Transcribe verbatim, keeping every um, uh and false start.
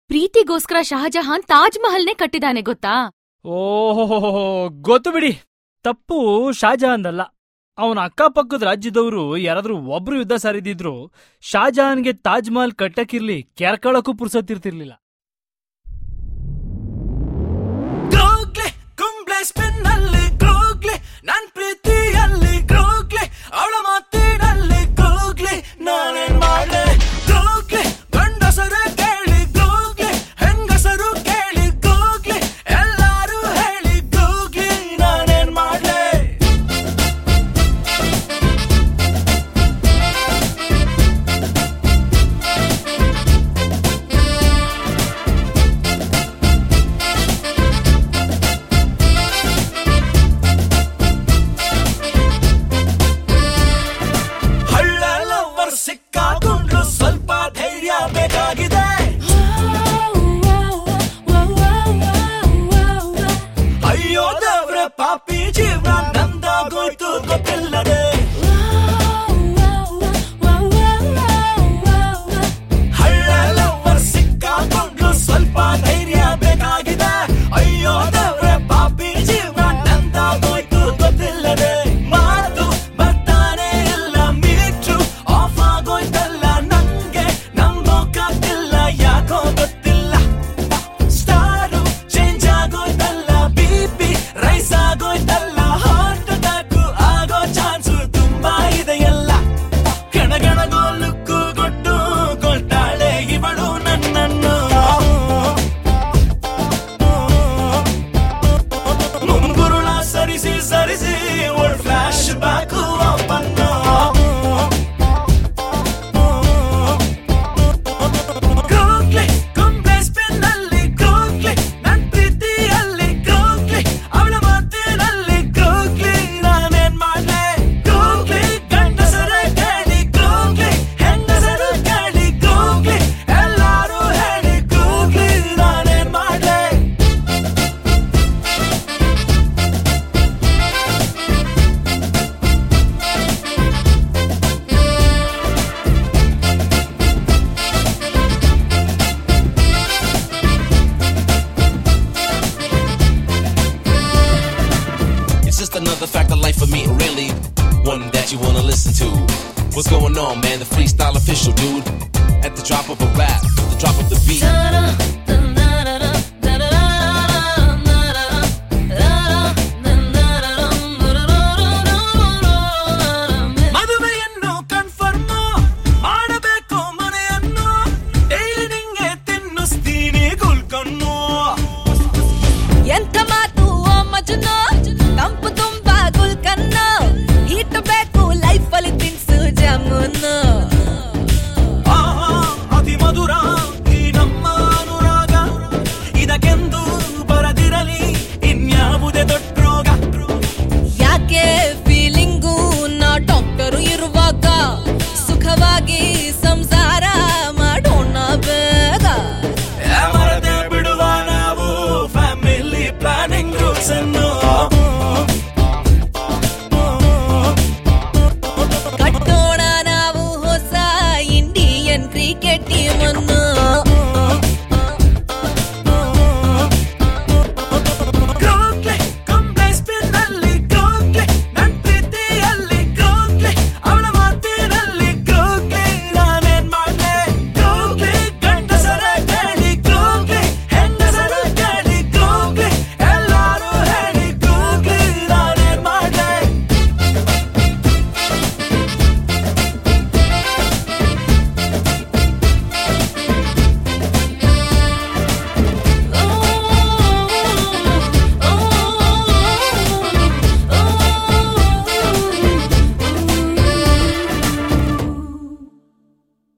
ಪ್ರೀತಿಗೋಸ್ಕರ ಶಹಜಹಾನ್ ತಾಜ್ ಮಹಲ್ನೇ ಕಟ್ಟಿದಾನೆ ಗೊತ್ತಾ? ಓಹೋ, ಗೊತ್ತು ಬಿಡಿ. ತಪ್ಪು ಶಾಜಹಾನ್ದಲ್ಲ. ಅವನ ಅಕ್ಕಪಕ್ಕದ ರಾಜ್ಯದವರು ಯಾರಾದ್ರೂ ಒಬ್ರು ಯುದ್ಧ ಸಾರಿದಿದ್ರು ಶಾಜಹಾನ್ಗೆ ತಾಜ್ ಮಹಲ್ ಕಟ್ಟಕ್ಕಿರ್ಲಿ ಕೆರ್ಕಳಕ್ಕೂ ಪುರ್ಸತ್ತಿರ್ತಿರ್ಲಿಲ್ಲ. ನನ್ ಪ್ರೀತಿಯಲ್ಲಿ ಗ್ರೋಗ್ಲೆ, ಅವಳ ಮಾತಿನಲ್ಲಿ ಗ್ರೋಗ್ಲೆ, ನಾನೇನ್ ಮಾಡ್ಲೆ ಗ್ರೋಗ್ಲೆ, ಗಂಡಸರು ಕೇಳಿ ಗ್ರೋಗ್ಲೆ, ಹೆಂಗಸರು ಕೇಳಿ ಗ್ರೋಗ್ಲೆ, ಎಲ್ಲಾರು ಹೇಳಿ ಗ್ರೋಗ್ಲೆ, ನಾನೇನ್ ಮಾಡ್ಲೆ. ಸಿಕ್ಕಾಕೊಂಡ್ರು ಸ್ವಲ್ಪ ಧೈರ್ಯ ಬೇಕಾಗಿದೆ. ಅಯ್ಯೋ ದೇವ್ರೆ, ಪಾಪಿ ಜೀವನ ನಂದಾಗೋಯ್ತು ಗೊತ್ತಿಲ್ಲದೆ. ಹಳ್ಳಲವರ್ ಸಿಕ್ಕಾಕೊಂಡ್ರು ಸ್ವಲ್ಪ ಧೈರ್ಯ ಬೇಕಾಗಿದೆ. ಅಯ್ಯೋ ದೇವ್ರೆ, ಪಾಪಿ ಜೀವನ ನಂದಾಗೋಯ್ತು ಗೊತ್ತಿಲ್ಲದೆ. ಮಾತು ಬರ್ತಾನೆ ಇಲ್ಲ, ಮೀಟ್ರು ಆಫ್ ಆಗೋಯ್ತಲ್ಲ, ನಂಗೆ ನಂಬೋಕಾಗ್ತಿಲ್ಲ, ಯಾಕೋ ಗೊತ್ತಿಲ್ಲ. ಸ್ಟಾರು ಚೇಂಜ್ ಆಗೋಯ್ತಲ್ಲ, ಬಿ ಪಿ ರೈಸ್ ಆಗೋಯ್ತಲ್ಲ, ಹಾರ್ಟ್ ಅಟ್ಯಾಕ್ ಆಗೋ ಚಾನ್ಸು ತುಂಬಾ ಇದೆಯಲ್ಲ. ಗಣಗಣಗೋಲುಕ್ಕು ಕೊಟ್ಟು ಕೊಳ್ತಾಳೆ ಇವಳು ನನ್ನನ್ನು. ಮುಂಗುರುಳ ಸರಿಸಿ ಸರಿಸಿ ಓಲ್ಡ್ ಫ್ಲಾಶ್ ಬ್ಯಾಕು ವಾಪನ್ನು. ಗ್ರೋಗ್ಲೆ, ಕೊಂಬೆ ಸ್ಪಿನ್ನಲ್ಲಿ ಗ್ರೋಗ್ಲೆ, ನನ್ ಪ್ರೀತಿಯಲ್ಲಿ ಗ್ರೋಗ್ಲೆ, ಅವಳ ಮಾತಿನಲ್ಲಿ ಗ್ರೋಗ್ಲೆ, ನಾನೇನ್ ಮಾಡ್ಲೆ ಗ್ರೋಗ್ಲೆ, ಗಂಡಸರೇ ಕೇಳಿ ಗ್ರೋಗ್ಲೆ, ಹೆಂಗಸರು ಕೇಳಿ ಗ್ರೋಗ್ಲೆ, ಎಲ್ಲಾರು ಹೇಳಿ ಗ್ರೋಗ್ಲೆ, ನಾನೇನ್ ಮಾಡ್ಲೆ. It's just another fact of life for me, really one that you wanna listen to. What's going on, man? The freestyle official, dude. At the drop of a rap, the drop of the beat.